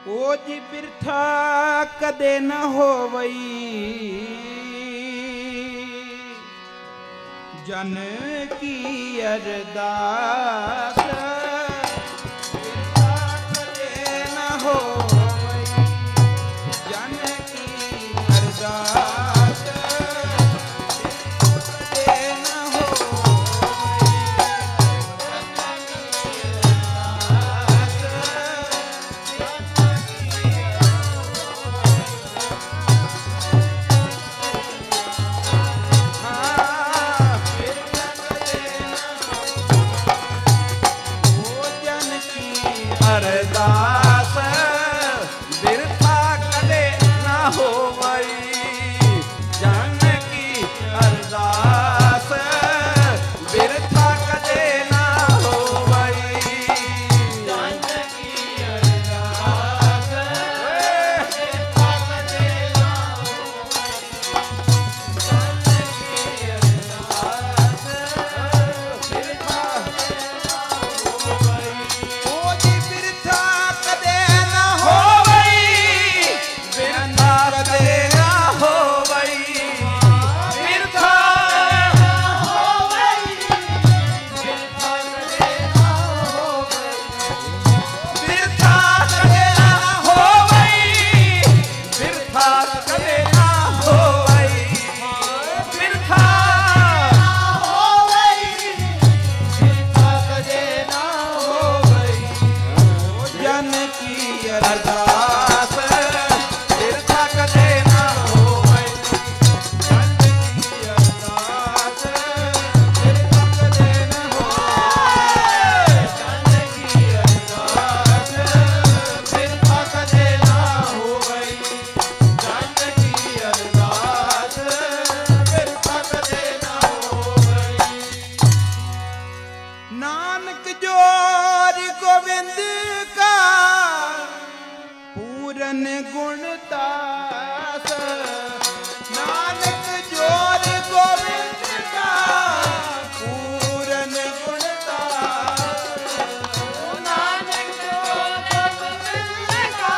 ओ जी बिरथा कदे न होवई जन की अरदास बिरथा कदे न होवई जन की अरदास कदे न होवई अरदास बिरथा कदे न होवई जन की अरदास बिरथा कदे न होवई जन की अरदास बिरथा कदे न नानक जोर गोविंद का पूरन गुणदास नानक जोर गोविंद का पूरन गुणदास नानक जोर गोविंद का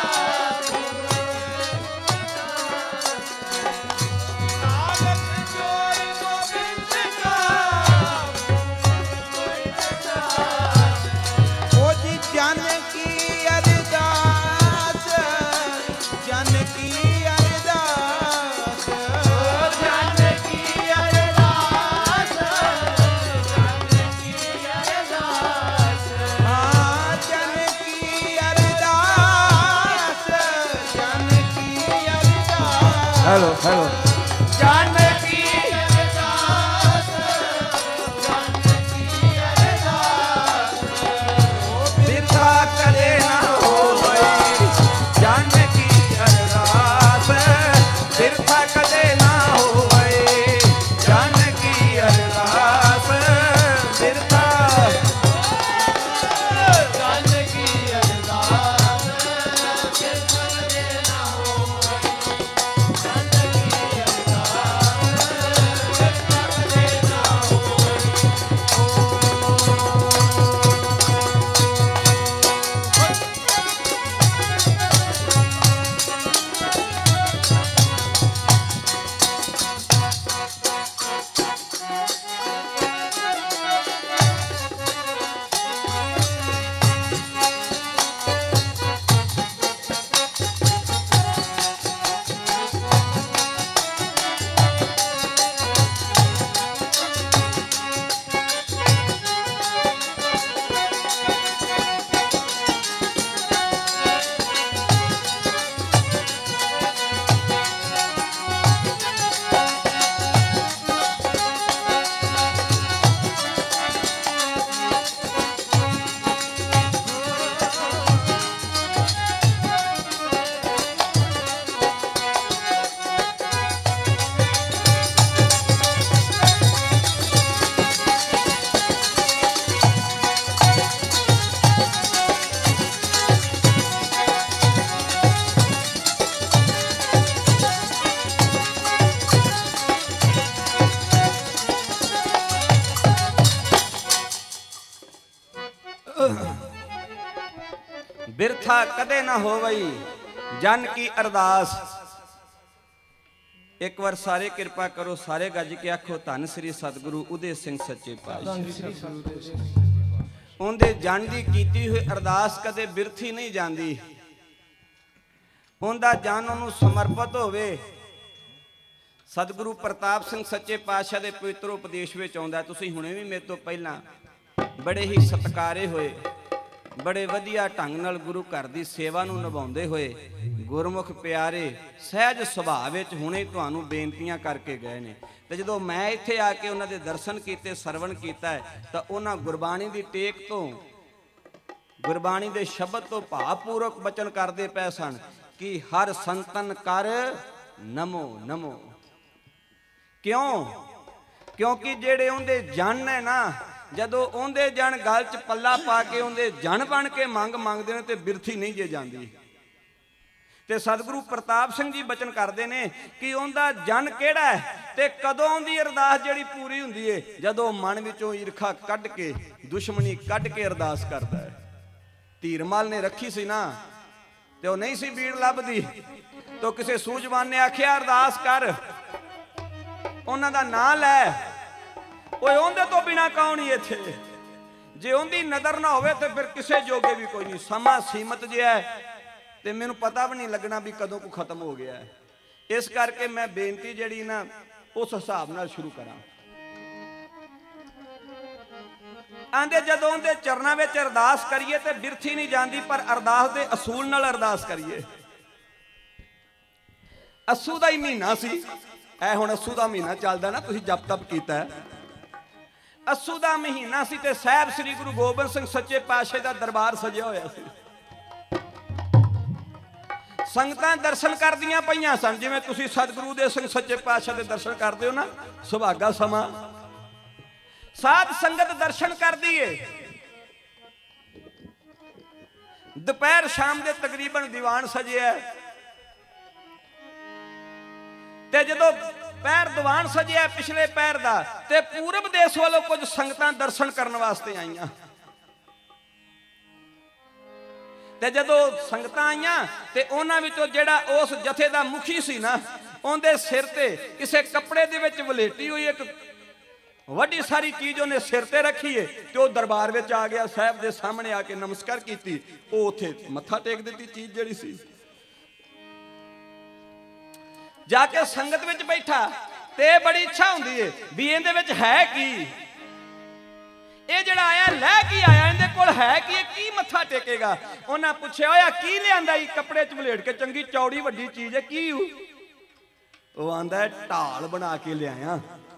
नानक जोर गोविंद का जानकी अरदास जानकी अरदास जानकी अरदास जानकी अरदास हाँ जानकी अरदास जानकी अरदास हेलो हेलो जानकी अरदास जानकी अरदास बिरथा कदे न होवई जानकी अरदास बिरथा कदे न होवई जानकी अरदास बिरथा जानकी अरदास बिरथा कदे न होवई जानकी अरदास बिरथा कदे ना होवई जन की अरदास। एक बार सारे कृपा करो, सारे गज के आखो धन श्री सतगुरु उदय सिंह सच्चे पातशाह। उनके जन की कीती हुई अरदास कदे बिरथी नहीं जाती। उनका जन उन्होंने समर्पित होवे। सतगुरु प्रताप सिंह सच्चे पातशाह के पवित्र उपदेश में आउंदा। तुसीं हुणे भी मेरे तो पहला बड़े ही सत्कारे होए, बड़े वधिया ढंग नाल गुरु घर की सेवा नूं निभाउंदे होए गुरमुख प्यारे सहज सुभाव विच हुणे तुहानूं बेनतियां करके गए ने। ते जदों मैं इत्थे आके उन्हां दे दर्शन कीते, सरवण कीता है, तां उन्हां गुरबाणी दी टेक तो, गुरबाणी दे शब्द तो भावपूर्वक बचन करदे पए सन कि हर संतन कर नमो नमो। क्यों? क्योंकि जेड़े उहदे जन है ना, जदों उहदे जन गल च पल्ला पा के उहदे जन बन के मंग मंगदे ने ते बिरथी नहीं जे जांदी। ते सतगुरु प्रताप सिंह जी बचन करते हैं कि उनका जन केड़ा है ते कदों उनकी अरदास जिहड़ी पूरी हुंदी है, जदों मन विचों ईरखा कढ के, दुश्मनी कढ के अरदास करता है। धीरमल ने रखी सी ना, ते वो नहीं सी बीड़ लभदी, तो किसी सूझवान ने आखिया अरदास कर, उन्हां दा नां लै, ओए उहदे तो बिना कौन ही इत्थे। जे उहदी नज़र ना होवे तो फिर किसी जोगे भी कोई नहीं। समा सीमत जिहा है ते मैनूं पता भी नहीं लगना भी कदों को खत्म हो गया है। इस करके मैं बेनती जिहड़ी ना उस हिसाब नाल शुरू करा। आंदे जदों उहदे चरनां विच अरदास करिए ते बिरथी नहीं जाती, पर अरदास दे असूल नाल अरदास करिए। अस्सू दा ही महीना सी, ऐ हुण अस्सू दा महीना चलदा ना, तुसीं जप तप कीता है। अस्सू दा महीना सी ते साहिब श्री गुरु गोबिंद सिंह सच्चे पातशाह दा दरबार सजिया होया सी। संगतां दर्शन करदियां पईयां सन, जिवें तुसीं सतगुरु उदय सिंह सच्चे पातशाह दे दर्शन करदे हो ना, सुभागा समा साध संगत दर्शन करदी है। दोपहर शाम दे तकरीबन दीवान सजिया ते जदों पैर दीवान सजिया पिछले पैर दा, ते पूरब देश वालों कुछ संगतां दर्शन करने वास्ते आईयां। ते जदों संगतां आईयां ते उन्हां विचों जिहड़ा उस जथे दा मुखी सी ना, उहदे सिर ते किसे कपड़े दे विच वलेटी हुई एक वड्डी सारी चीज उन्हें सिर ते रखी है, ते वो दरबार विच आ गया, साहब दे सामने आके नमस्कार कीती, वो उत्थे मत्था टेक दित्ती चीज जिहड़ी सी। जाके संगत विच बैठा ते बड़ी इच्छा हुंदी है भी इहदे विच है की, ये जिहड़ा आया लै की आया, इहदे कोल है की मत्था टेकेगा। उन्हां पुछया होया की लिआंदा ई, कपड़े च वलेट के चंगी चौड़ी वड्डी चीज है की? वो आंदा है ढाल बना के लिआया।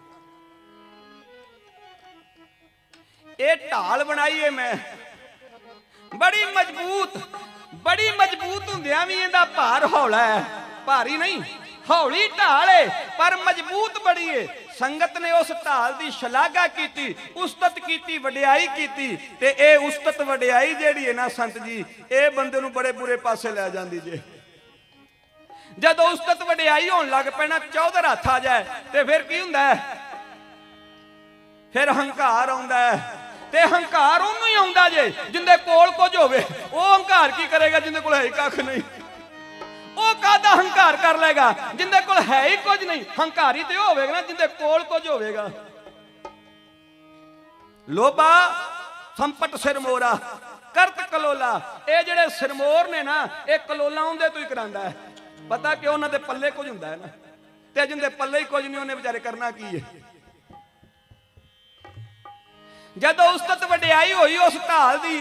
ये ढाल बनाई है मैं, बड़ी मजबूत हुंदियां भी इहदा भार हौला है, भारी नहीं हौली ढाल है पर मजबूत बड़ी है। संगत ने उस ढाल की शलाघा की, उस्तत की, वडियाई की, ते ए उस्तत वडियाई जिहड़ी है ना संत जी, ए बंदे नूं बड़े बुरे पासे लै जांदी जे। जदों उस्तत वडियाई होण लग पैना, चौधर हत्थ आ जाए ते फिर की हुंदा है? फिर हंकार आउंदा है, ते हंकार उहनूं ही आउंदा जे जिंदे कोल कुछ होवे। वो हंकार की करेगा जिंदे कोल है कख नहीं? वो कादा हंकार कर लेगा जिंदे कोल है ही कुछ नहीं? हंकारी तो होवेगा ना जिंदे कोल कुछ होवेगा। लोभा संपट सिरमोरा करत कलोला, ये जेड़े सिरमोर ने ना, ये कलोला उहदे तो ही करांदा है। पता क्यों? उन्हां दे पल्ले कुछ हुंदा है ना, ते जिंदे पल्ले ही कुछ नहीं उन्हें बेचारे करना की है। जदों उस्तत वडियाई होई उस ढाल दी,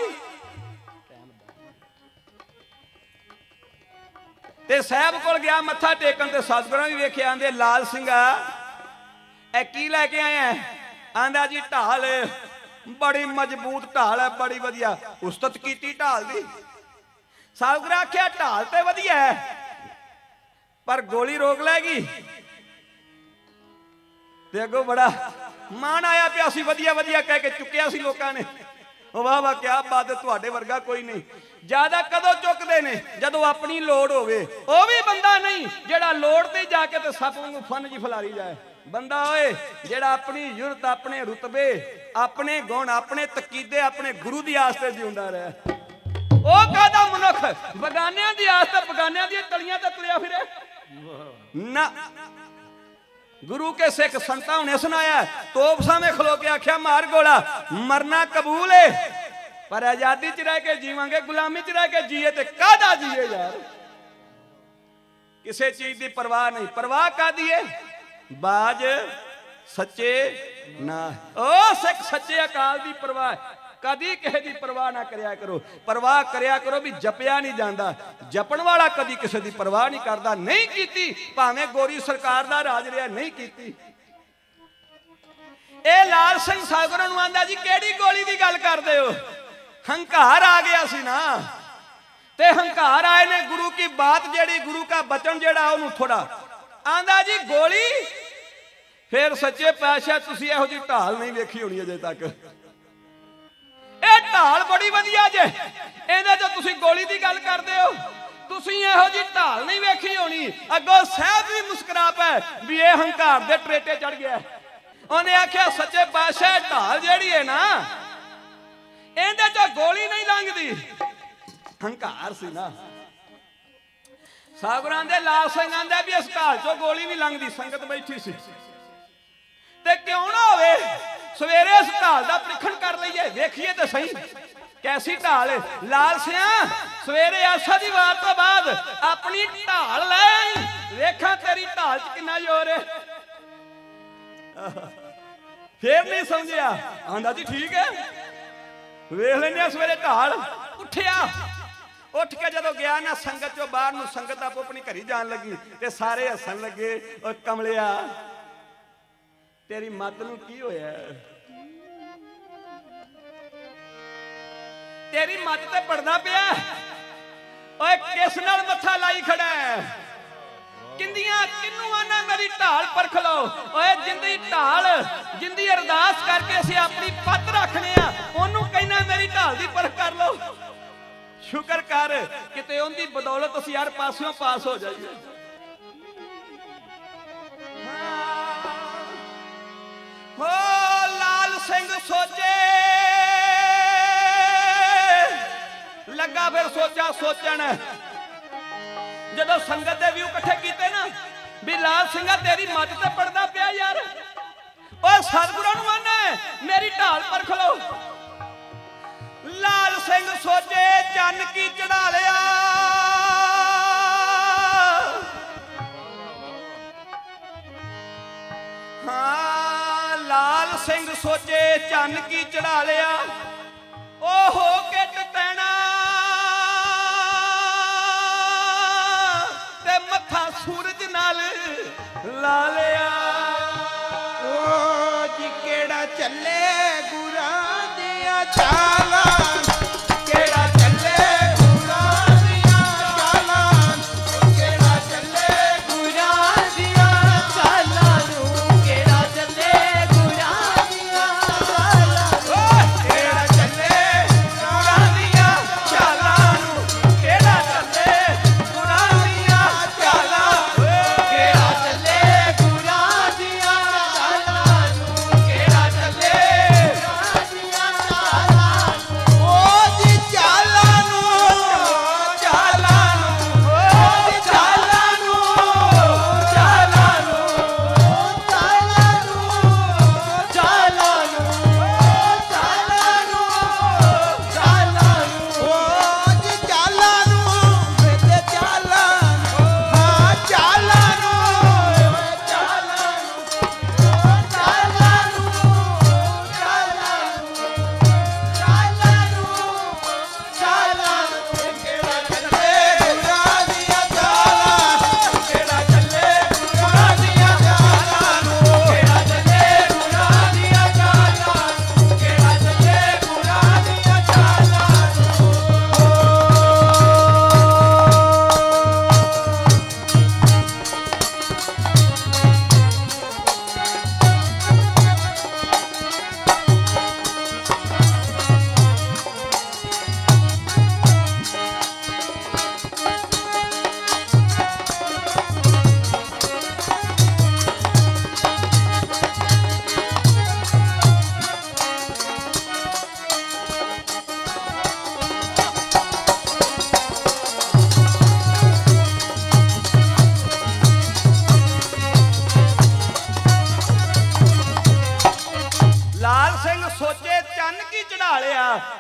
ते साहब कोल गया मत्था टेकन, ते सतगुरां भी वेखिया, आंदे लाल सिंघा ए की लैके आया? आंदा जी ढाल बड़ी मजबूत ढाल है, बड़ी वधिया उस्तत कीती ढाल दी। सतगुरां आख्या ढाल ते वधिया है पर गोली रोक लैगी। ते अगों बड़ा मान आया पिया सी, वधिया वधिया कह के चुक्या सी लोकां ने। वाह वाह क्या बात है, तुहाडे वर्गा कोई नहीं। ज्यादा कदों चुकते ने? जदों अपनी लोड़ होवे। वो भी बंदा नहीं जेड़ा लोड़ ते जाके ते सप वांगू फन जी फलारी जाए। बंदा ओए जेड़ा अपनी युरत, अपने रुतबे, अपने गुण, अपने तकीदे, अपने गुरु दी आस्ते जिउंदा रहे। ओ कादा मनुख ਗੁਰਮੁਖ ਬਗਾਨਿਆਂ ਦੀ ਆਸ ਤੇ ਬਗਾਨਿਆਂ ਦੀਆਂ ਤਲੀਆਂ ਤੇ ਤੁਰਿਆ ਫਿਰੇ ਨਾ। गुरु के सिख संता ने सुनाया तोप सामने खलो के आख्या मार गोला मरना कबूल है पर आजादी च रह के जीवांगे गुलामी च रह के जिए ते कादा जिए यार। किसी चीज की परवाह नहीं। परवाह कादी है बाज सच्चे ना ओ सिख सच्चे अकाल की परवाह कदी किसी की परवाह ना करया करो। परवाह करया करो भी जपया नहीं जाता। जपन वाला कदी किसी की परवाह नहीं करता। नहीं कीती भावें गोरी सरकार दा राज रहा नहीं कीती। ए लाल सिंह सागरों नूं आंदा जी केड़ी गोली की गल करदे हो। हंकार आ गया सी ना ते हंकार आए ने गुरु की बात जेड़ी गुरु का बचन जेड़ा उन्होंने थोड़ा आंदा जी गोली। फिर सच्चे पातशाह तुसीं इहो जी ढाल नहीं वेखी होनी अजे तक। ਇਹ ਢਾਲ ਬੜੀ ਵਧੀਆ ਜੇ ਇਹਦੇ ਚ ਤੁਸੀਂ ਗੋਲੀ ਦੀ ਗੱਲ ਕਰਦੇ ਹੋ। ਤੁਸੀਂ ਇਹੋ ਜੀ ਢਾਲ ਨਹੀਂ ਵੇਖੀ ਹੋਣੀ। ਅੱਗੋਂ ਸਾਹਿਬ ਵੀ ਮੁਸਕਰਾ ਪਏ ਵੀ ਇਹ ਹੰਕਾਰ ਦੇ ਟਰੇਟੇ ਚੜ ਗਿਆ। ਉਹਨੇ ਆਖਿਆ ਸੱਚੇ ਪਾਤਸ਼ਾਹ ਢਾਲ ਜਿਹੜੀ ਹੈ ਨਾ ਇਹਦੇ ਚ ਗੋਲੀ ਨਹੀਂ ਲੰਘਦੀ ਹੰਕਾਰ ਸੀ ਨਾ। ਸਾਗਰਾਂ ਦੇ ਲਾਲ ਸਿੰਘ ਆਂਦਾ ਵੀ ਇਸ ਢਾਲ ਚੋਂ ਗੋਲੀ ਨਹੀਂ ਲੰਘਦੀ। ਸੰਗਤ ਬੈਠੀ ਸੀ ਤੇ ਕਿਉਂ ਨਾ ਹੋਵੇ सवेरे इस ढाल का परीक्षण कर लीए वेखिए तो सही कैसी ढाल है। लाल सिंह सवेरे आशा की वार तो बाद अपनी ढाल लै वेखा तेरी ढाल च कितना जोर है। फिर नहीं समझिया आंदा जी ठीक है वेख लेने सवेरे ढाल। उठिया उठ के जो गया ना संगत चो बाहर नूं संगत आपो अपनी घरी जान लगी ते सारे हसन लगे और कमलिया तेरी मत नूं की होया तेरी मत ते पड़दा पिया ओए किस नाल मत्था लाई खड़ा है। किंदियां किन्नू आना मेरी ढाल परख लो। ओए जिंदी ढाल जिंदी अरदास करके असीं अपनी पत रखने आ ओनू कहना मेरी ढाल दी परख कर लो। शुक्र कर किते उनदी बदौलत असीं हर पासों पास हो जाइए। हो लाल सिंह सोचे लगा फिर सोचा सोचन जदों संगत दे व्यू इकट्ठे कीते ना भी लाल सिंह तेरी मत ते पड़दा पिया यार। ओ सतगुरां नूं आना मेरी ढाल परख लो। लाल सिंह सोचे चन की चढ़ा लिया हाँ लाल सिंह सोचे चन की चढ़ा लिया। ओ हो के टटैना ते मत्था सूरज नाल ला लिया। ओ जी केड़ा चले गुरां दियां चालां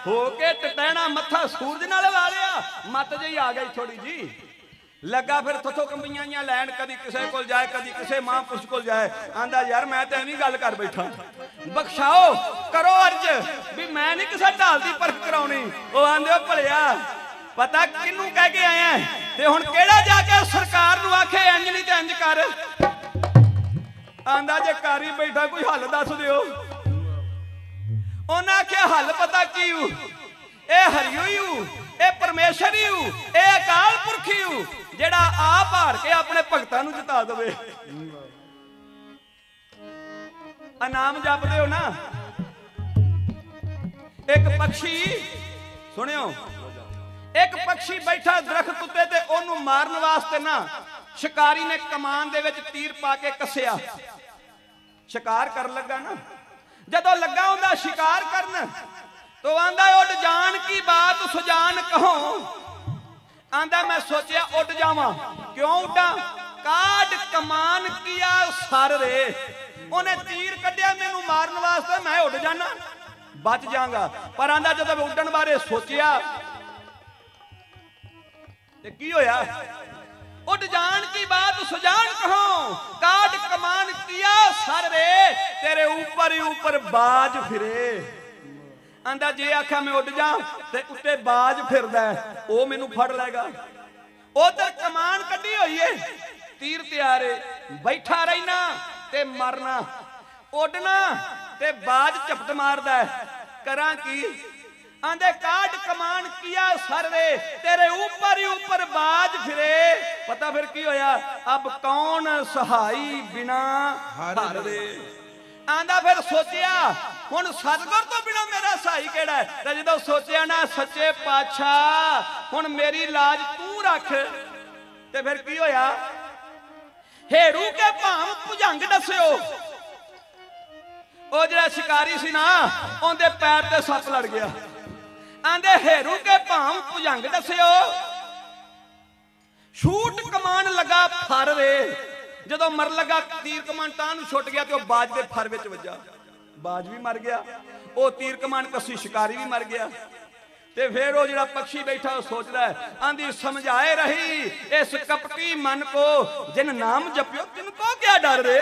हो के टटैना मत्था सूरज नाल ला लिया मत जी आ गई थोड़ी जी लगा फिर थोथों कंबियां लैन कदी किसे को जाए कदी किसे महापुरुष को जाए आंदा यार मैं तो एवं गल कर बैठा बख्शाओ करो अर्ज भी मैं नहीं किसी ढाल की परख कराउनी वो आंदे भलिया पता किनू कह के आया ते हुण केड़ा जाके सरकार नूं आखे इंज नहीं ते इंज कर आंदा जे कर ही बैठा कोई हल दस दिओ उन्हें आख्या हल पता की ए हरिओ ए परमेश्वर ही ए अकाल पुरख ही जेड़ा आप हार के अपने भगतां नूं जिता देवे नाम जपदे हो ना एक पक्षी सुनियो एक पक्षी बैठा दरख्त उत्ते ते ओनू मारन वास्ते ना शिकारी ने कमान दे विच तीर पा के कसिया शिकार कर लगा ना जदों लगा हुंदा शिकार करन तो आंदा उड़ जान की बात सुजान कहो आंदा मैं सोचा उड़ जावां क्यों उड़ा काट कमान किया सर रे उन्हें तीर कढ़िया मैनू मारन वास्ते मैं उड़ जाना बच जाऊंगा पर आंदा जब उड़न बारे सोचिया ते की होया उड़ जान की बात सुजान कहो काट कमान किया सर रे तेरे ऊपर ही ऊपर बाज फिरे आंदा जे आखा मैं उड़ जा ते उत्ते बाज फिरदा ओ मैनू फड़ लेगा उधर कमान कड्डी होई है तीर तैयार है बैठा रहना ते मरना उड़ना ते बाज झपट मारदा करा की आंदे काट कमान किया सर रे तेरे ऊपर ही ऊपर बाज फिरे पता फिर की होया अब कौन सहाई बिना हर रे आंदा फिर सोचिया हुण सतगुर तो बिना मेरा सहाई केड़ा है ते जदों सोचिया ना सच्चे पातशाह हुण मेरी लाज तू रख ते फिर की होया हेरू के भाव भुजंग दस्यो ओ जिहड़ा शिकारी सी ना उहदे पैर ते सप लड़ गया आंदे हेरू के भाव भुजंग दस्यो शूट कमान लगा फर रे जदों मर लगा तीर कमान तां छुट गया तो बाज के फर विच वजा बाज भी मर गया वो तीर कमान कसी शिकारी भी मर गया ते फिर वो जिहड़ा पक्षी बैठा सोचदा है आंदी समझाए रही इस कपटी मन को जिन नाम जपियो तिनको क्या डर रे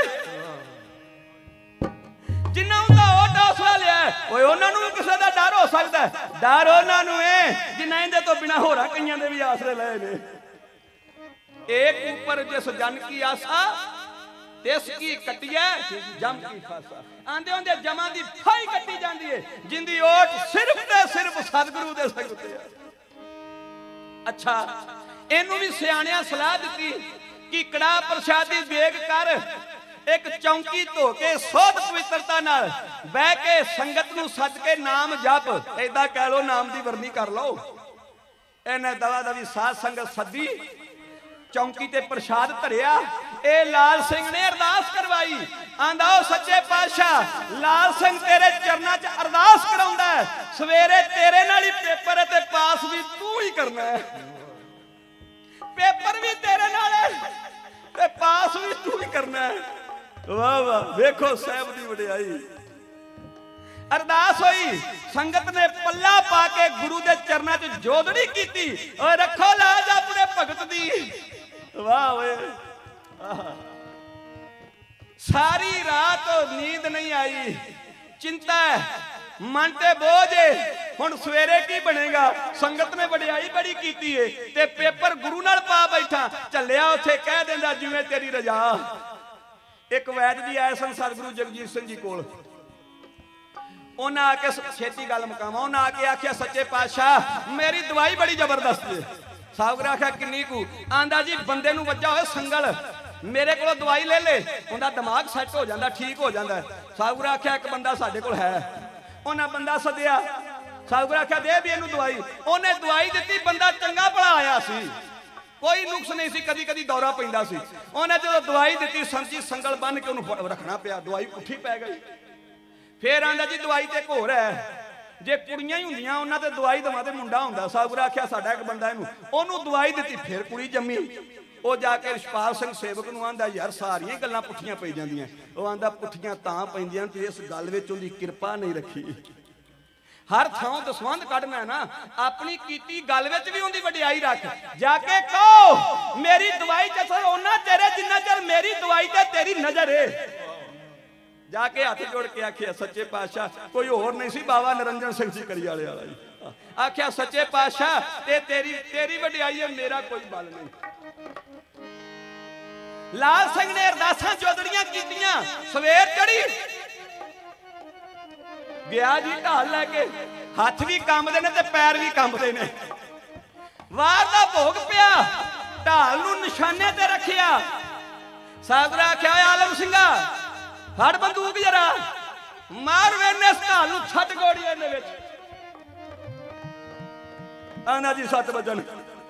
जिन्ना उनका वो डोसला लिया ओए उन्हां नूं किसे दा डर हो सकदा है डर उन्हां नूं है जिन्हां इहदे तो बिना होरां कईयां दे भी आसरे लए ने एक ऊपर जिस जन की आशा तिस की कटिया जम की फासा आंदे होंदे जमा दी फाई कट्टी जांदी है जिंदी ओट सिर्फ ते सिर्फ सतगुरु दे संग ते अच्छा इनू भी सियाणियां सलाह दी कि कड़ा प्रसादी देग कर एक चौंकी धो के सोध पवित्रता नाल बह के संगत नूं सज के नाम जप ऐदा कह लो नाम दी वरनी कर लो इन्हें दवा दवी साध संगत सदी चौंकी ते प्रसाद धरिया ए लाल सिंह ने अरदास करवाई आंदा सच्चे पातशाह लाल सिंह तेरे चरना च अरदास कराउंदा है सवेरे तेरे नाल ही पेपर है ते पास भी तू ही करना है पेपर भी तेरे नाल है ते पास भी तू ही करना है वाह वाह देखो साहब दी वडियाई अरदास होई संगत ने पल्ला पा के गुरु दे चरना च जोदड़ी कीती और रखो लाज अपने भगत दी वाह वे सारी रात नींद नहीं आई चिंता है मन ते बोझ हुण सवेरे की बनेगा संगत ने वडियाई बड़ी कीती है ते पेपर गुरु नाल पा बैठा चलिया उथे कह देंदा जिवें तेरी रजा एक वैद जी आए सन सतगुरु जगजीत सिंह जी कोल उन्हें आके छेती गल मुकावा उन्हें आके आख्या सच्चे पातशाह मेरी दवाई बड़ी जबरदस्त है साहब आख्या किन्नी कू आंदा जी बंदे नूं वज्जा होए संगल मेरे को दवाई ले ले उनका दिमाग सैट हो जाता ठीक हो जाता है साहब आख्या एक बंदा साडे कोल है उन्हें बंदा सद्या साहब आख्या दे भी इनू दवाई उन्हें दवाई दी बंदा चंगा भला आया सी कोई नुक्स नहीं सी कदी कदी दौरा पैंदा सी उन्हें जो दवाई दी समझी संगल बन के उन्होंने रखना पिया दवाई पुठी पै गई फिर आंदा जी दवाई तो एक होर है जे कुड़ियां ही होंदियां उन्हां ते दवाई दवा ते मुंडा हुंदा साहब आख्या साडा एक बंदा इनू ओनू दवाई दी फिर कुड़ी जम्मी वो जाके रिशपाल सिंह सेवक नूं आंदा यार सारियां गल्लां पुठियां पई जांदियां वो आंदा पुठियां तां पैंदियां ते इस गल विच उहदी किरपा नहीं रखी हर थां दसवंध कढ़ना है ना, अपनी कीती गल विच भी उहदी वडियाई रख। जाके कहो मेरी दवाई च असर उन्ना चेरे जिन्ना चर मेरी दवाई ते तेरी नजर है। जाके हाथ जोड़ के आखिया सच्चे पातशाह, कोई होर नहीं सी बाबा निरंजन सिंह जी करियाले वाला जी। आखिया सच्चे पातशाह ते तेरी वडियाई है, मेरा कोई बल नहीं। लाल सिंह ने अरदासां जोदड़ियां कीतियां, सवेर चढ़ी गया जी ढाल लैके, हाथ भी कंबदे ने ते पैर भी कंबदे ने। वार दा भोग पिया, ढाल नूं निशाने ते रखिया। साहबरा आख्या आलम सिंघा फड़ बंदूक जरा, मार वेने इस ढाल नूं छट गोड़ी इहदे विच। आना जी 7 वजन।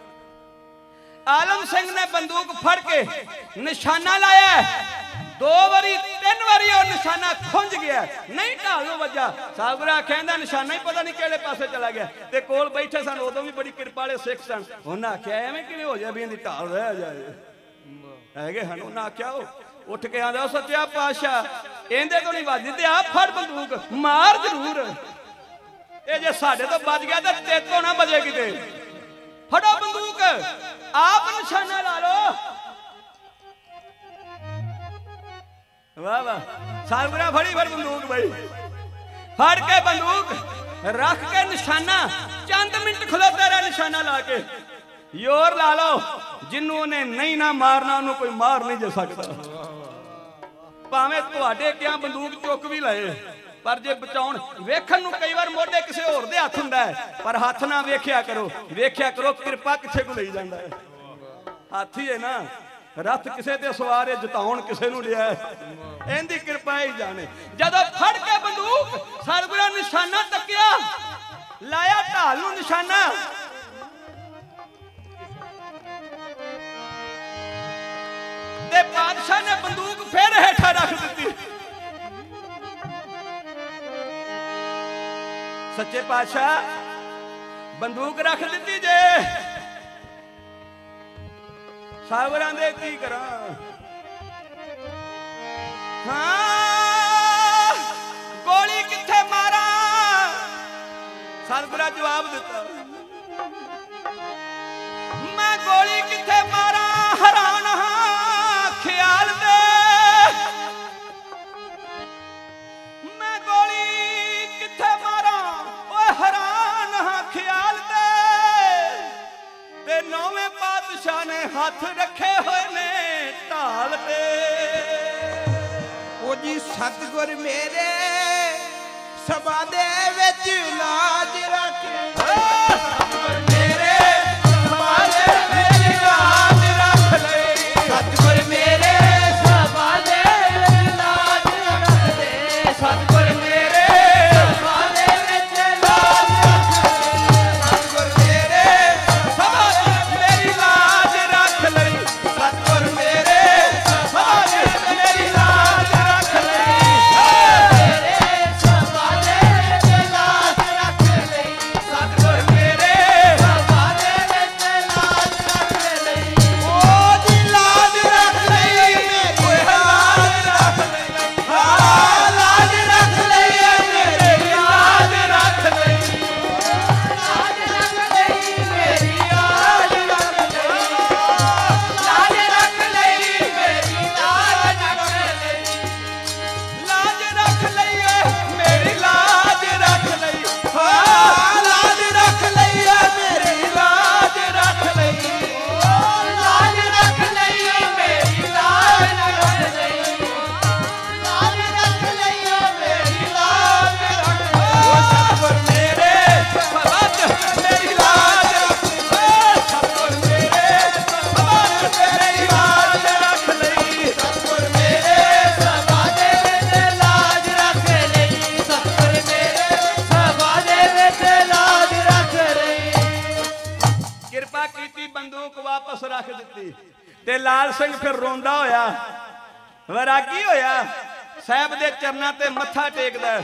आलम सिंह ने बंदूक फड़ के निशाना लाया, 2 वारी 3 वारी और निशाना खुंज गया, नहीं ढाल नूं वजा। साहबरा कहंदा निशाना ही पता नहीं किहड़े पासे चला गया। ते कोल बैठे सन उदों भी बड़ी किरपा वाले सिख सन। उन्हां आख्या एवें किवें हो जाए भी इहदी ढाल रह जाए हैगे हन। उन्हां आख्या उठ के आंदा सच्चा पातशाह इहदे तो नहीं वजदी ते आ फड़ बंदूक, मार जरूर, ये जे साडे तो बज गया ते ते तो ना बजे किते। फड़ो बंदूक, आप निशाना ला लो। वाह वाह, सालगुरा फड़ी फिर बंदूक भाई, फड़ के बंदूक रख के निशाना, चंद मिनट खलोता रहा निशाना ला के। योर ला लो, जिन्होंने नहीं ना मारना उन्होंने कोई मार नहीं जा सकता। भावें तुहाडे क्या बंदूक चुक भी लाए, पर जे बचाउण वेखण नूं कई बार मोढे किसे होर दे हत्थ हुंदा है, पर हत्थ ना वेख्या करो किरपा किथे को लई जांदा है। हाथ ही है ना, रथ किसे ते सवार है, जिताउण किसे नूं लिया है, इहदी किरपा ही जाने। जदों फड़ के बंदूक सरगुरा निशाना तकिया, लाया ढाल नूं निशाना, ते बादशाह ने बंदूक फिर हेठा रख दी। सच्चे पातशाह बंदूक रख दी जे, सावरां दे की करा। हाँ गोली किथे मारा, सतगुरा जवाब दिता, मैं गोली किथे मारा हैरान हाँ ख्याल दे, मैं गोली किथे मारा ओ हैरान हाँ ख्याल दे। ते नौवें पातशाह ने हाथ रखे हुए ने ढाल पे। ओ जी सतगुर मेरे सभा दे विच लाज रखे, मेरे सभा दे विच लाज रख ले, सतगुर मेरे सभा दे विच लाज रख ले, सतगुर मेरे सभा दे विच लाज रख ले, सतगुर मेरे सभा दे मेरी लाज रख ले, सतगुर मेरे सभा दे मेरी लाज रख ले, मेरे सभा दे विच लाज रख ले, सतगुर मेरे सभा दे विच लाज रख ले। ओ जी लाज रख ले मेरी लाज रख ले, हाँ लाज रख ले मेरी लाज रख ले, लाज रख ले मेरी लाज रख ले, लाज रख ले मेरी लाज रख ले, लाज रख लईए मेरी लाज रख लई, हाँ लाज रख ले मेरी लाज रख ले, लाज रख ले मेरी लाज रख ले, लाज रख ले मेरी लाज रख ले। ओ सतगुर मेरे सबाद मेरी लाज रख लई, सतगुर मेरे सभा दे मेरी लाज रख ले, सतगुर मेरे सभा दे विच लाज रख ले, सतगुर मेरे सभा दे विच लाज रख ले। किरपा कीती बंदूक वापस रख दी। ते लाल सिंह फिर रोंदा होया, वैरागी होया, साहब दे चरनां ते मत्था टेकदा।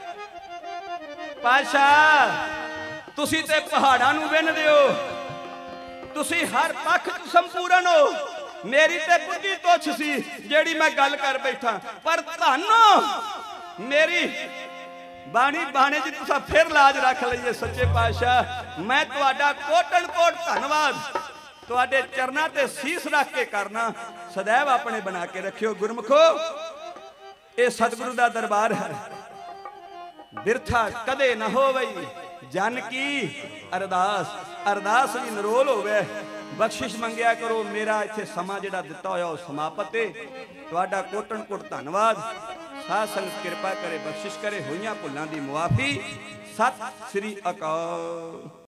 पातशाह तुसी ते पहाड़ां नूं विन्हदे हो, तुसी हर पक्ष च संपूर्ण हो, मेरी ते बुद्धि तुच्छ सी जेड़ी मैं गल कर बैठा, पर धन मेरी ਬਾਣੀ ਬਾਣੇ ਜੀ ਤੁਸੀਂ ਫਿਰ ਲਾਜ ਰੱਖ ਲਈਏ ਸੱਚੇ ਪਾਤਸ਼ਾਹ। मैं ਤੁਹਾਡਾ ਕੋਟਨ ਕੋਟ ਧੰਨਵਾਦ ਤੁਹਾਡੇ ਚਰਨਾਂ ਤੇ ਸੀਸ ਰੱਖ ਕੇ ਕਰਨਾ। ਸदैव ਆਪਣੇ ਬਣਾ ਕੇ ਰੱਖਿਓ ਗੁਰਮੁਖੋ। ਇਹ ਸਤਿਗੁਰੂ ਦਾ ਦਰਬਾਰ ਹੈ, ਬਿਰਥਾ ਕਦੇ ਨਾ ਹੋਵਈ ਜਨ ਕੀ ਅਰਦਾਸ। ਅਰਦਾਸ ਵੀ ਨਿਰੋਲ ਹੋਵੇ। ਬਖਸ਼ਿਸ਼ ਮੰਗਿਆ ਕਰੋ। ਮੇਰਾ ਇੱਥੇ ਸਮਾਂ ਜਿਹੜਾ ਦਿੱਤਾ ਹੋਇਆ ਉਹ ਸਮਾਪਤ ਹੈ। ਤੁਹਾਡਾ ਕੋਟਨ ਕੋਟ ਧੰਨਵਾਦ। ਸਾਧ ਸੰਗਤ ਕਿਰਪਾ ਕਰੇ, ਬਖਸ਼ਿਸ਼ ਕਰੇ, ਹੋਈਆਂ ਭੁੱਲਾਂ ਦੀ ਮੁਆਫੀ। ਸਤਿ ਸ੍ਰੀ ਅਕਾਲ।